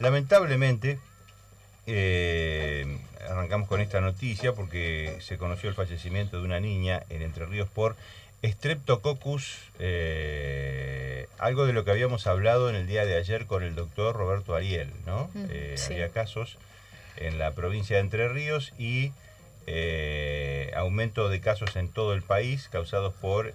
Lamentablemente, arrancamos con esta noticia porque se conoció el fallecimiento de una niña en Entre Ríos por Streptococcus, algo de lo que habíamos hablado en el día de ayer con el doctor Roberto Ariel, ¿no? Sí. Había casos en la provincia de Entre Ríos y aumento de casos en todo el país causados por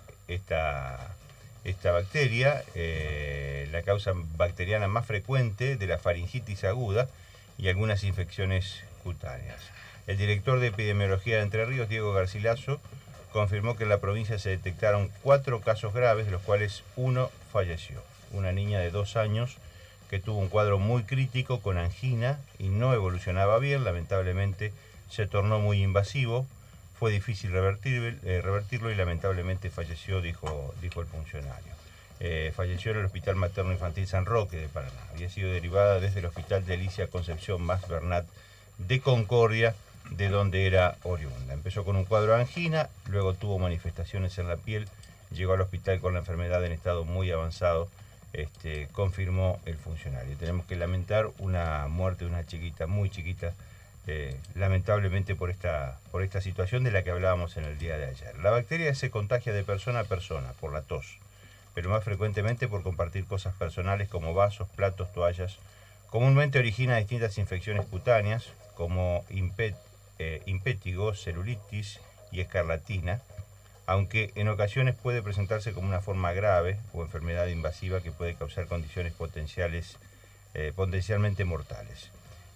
esta bacteria, la causa bacteriana más frecuente de la faringitis aguda y algunas infecciones cutáneas. El director de epidemiología de Entre Ríos, Diego Garcilaso, confirmó que en la provincia se detectaron 4 casos graves, de los cuales uno falleció. Una niña de 2 años que tuvo un cuadro muy crítico con angina y no evolucionaba bien, lamentablemente se tornó muy invasivo, fue difícil revertirlo y lamentablemente falleció, dijo el funcionario. Falleció en el Hospital Materno Infantil San Roque de Paraná. Había sido derivada desde el Hospital de Alicia Concepción Más Bernat de Concordia, de donde era oriunda. Empezó con un cuadro de angina, luego tuvo manifestaciones en la piel, llegó al hospital con la enfermedad en estado muy avanzado, confirmó el funcionario. Tenemos que lamentar una muerte de una chiquita, muy chiquita, lamentablemente por esta situación de la que hablábamos en el día de ayer. La bacteria se contagia de persona a persona por la tos, pero más frecuentemente por compartir cosas personales como vasos, platos, toallas. Comúnmente origina distintas infecciones cutáneas como impétigo, celulitis y escarlatina, aunque en ocasiones puede presentarse como una forma grave o enfermedad invasiva que puede causar condiciones potencialmente mortales.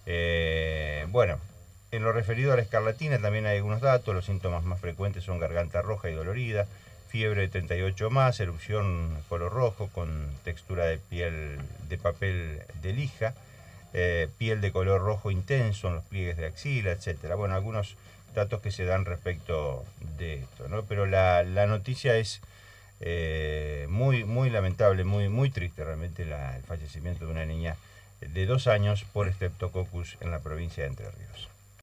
Bueno, en lo referido a la escarlatina también hay algunos datos. Los síntomas más frecuentes son garganta roja y dolorida, fiebre de 38 más, erupción color rojo con textura de piel de papel de lija, piel de color rojo intenso en los pliegues de axila, etcétera. Bueno, algunos datos que se dan respecto de esto, ¿no? Pero la noticia es muy lamentable, muy triste realmente el fallecimiento de una niña de 2 años por Streptococcus en la provincia de Entre Ríos.